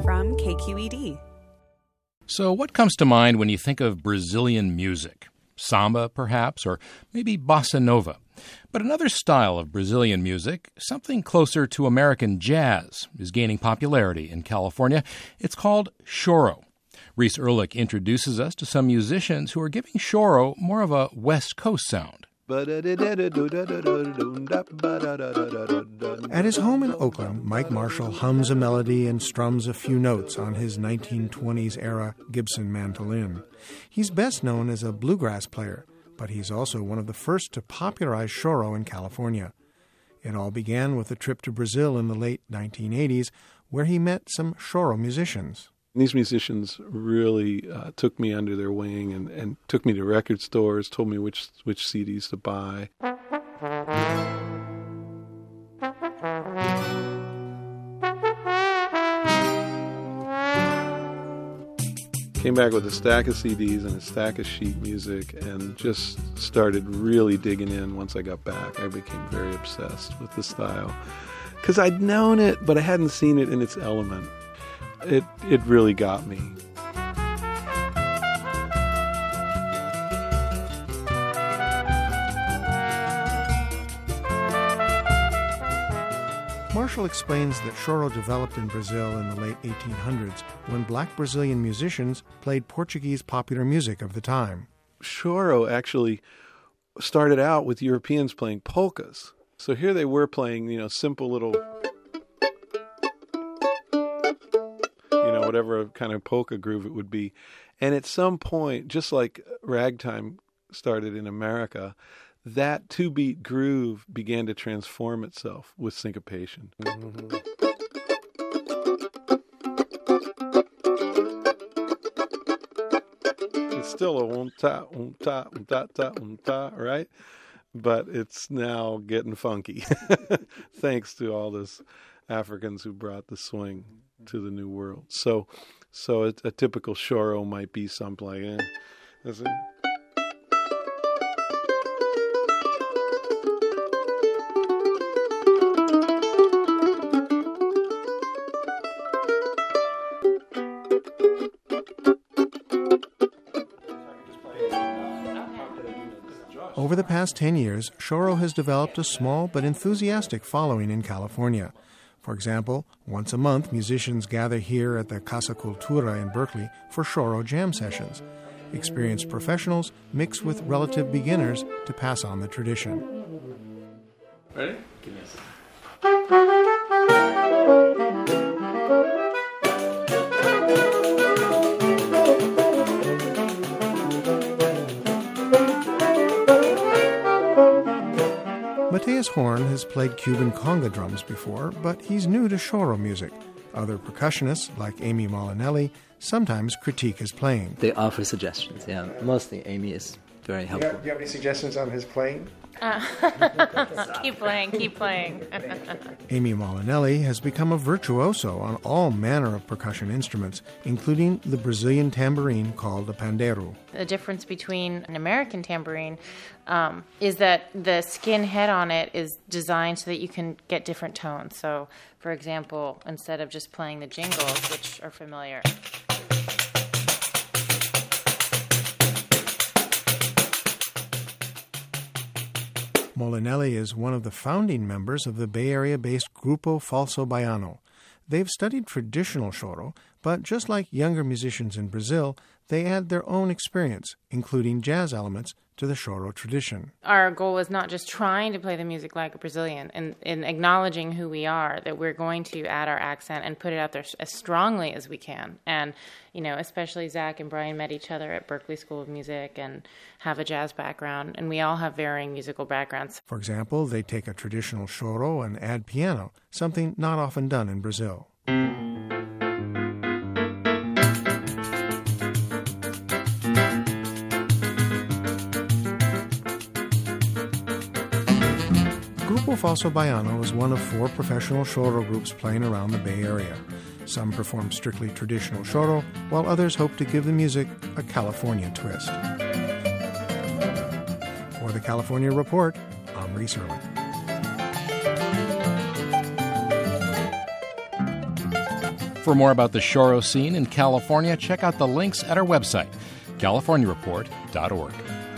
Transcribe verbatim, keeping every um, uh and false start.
from K Q E D. So what comes to mind when you think of Brazilian music? Samba, perhaps, or maybe bossa nova. But another style of Brazilian music, something closer to American jazz, is gaining popularity in California. It's called choro. Reese Erlich introduces us to some musicians who are giving choro more of a West Coast sound. At his home in Oakland, Mike Marshall hums a melody and strums a few notes on his nineteen twenties-era Gibson mandolin. He's best known as a bluegrass player, but he's also one of the first to popularize choro in California. It all began with a trip to Brazil in the late nineteen eighties, where he met some choro musicians. These musicians really uh, took me under their wing and, and took me to record stores, told me which which C Ds to buy. Came back with a stack of C Ds and a stack of sheet music and just started really digging in once I got back. I became very obsessed with the style because I'd known it, but I hadn't seen it in its element. It it really got me. Marshall explains that choro developed in Brazil in the late eighteen hundreds when black Brazilian musicians played Portuguese popular music of the time. Choro actually started out with Europeans playing polkas. So here they were playing, you know, simple little, you know, whatever kind of polka groove it would be. And at some point, just like ragtime started in America, that two-beat groove began to transform itself with syncopation. Mm-hmm. It's still a un-ta, un-ta, un-ta, ta, un-ta, right? But it's now getting funky, thanks to all those Africans who brought the swing to the New World. So, so a, a typical choro might be something like, eh, listen. Over the past ten years, choro has developed a small but enthusiastic following in California. For example, once a month, musicians gather here at the Casa Cultura in Berkeley for choro jam sessions. Experienced professionals mix with relative beginners to pass on the tradition. Ready? Give me a second. Mateus Horn has played Cuban conga drums before, but he's new to choro music. Other percussionists, like Amy Molinelli, sometimes critique his playing. They offer suggestions, yeah. Mostly Amy is very helpful. Do you have, do you have any suggestions on his playing? Uh, keep playing, keep playing. Amy Molinelli has become a virtuoso on all manner of percussion instruments, including the Brazilian tambourine called a pandeiro. The difference between an American tambourine um, is that the skin head on it is designed so that you can get different tones. So, for example, instead of just playing the jingles, which are familiar, Molinelli is one of the founding members of the Bay Area-based Grupo Falso Baiano. They've studied traditional choro, but just like younger musicians in Brazil, they add their own experience, including jazz elements, to the choro tradition. Our goal is not just trying to play the music like a Brazilian and, and acknowledging who we are, that we're going to add our accent and put it out there as strongly as we can. And, you know, especially Zach and Brian met each other at Berkeley School of Music and have a jazz background, and we all have varying musical backgrounds. For example, they take a traditional choro and add piano, something not often done in Brazil. Grupo Falso Baiano is one of four professional choro groups playing around the Bay Area. Some perform strictly traditional choro, while others hope to give the music a California twist. For the California Report, I'm Reese Erlich. For more about the choro scene in California, check out the links at our website, california report dot org.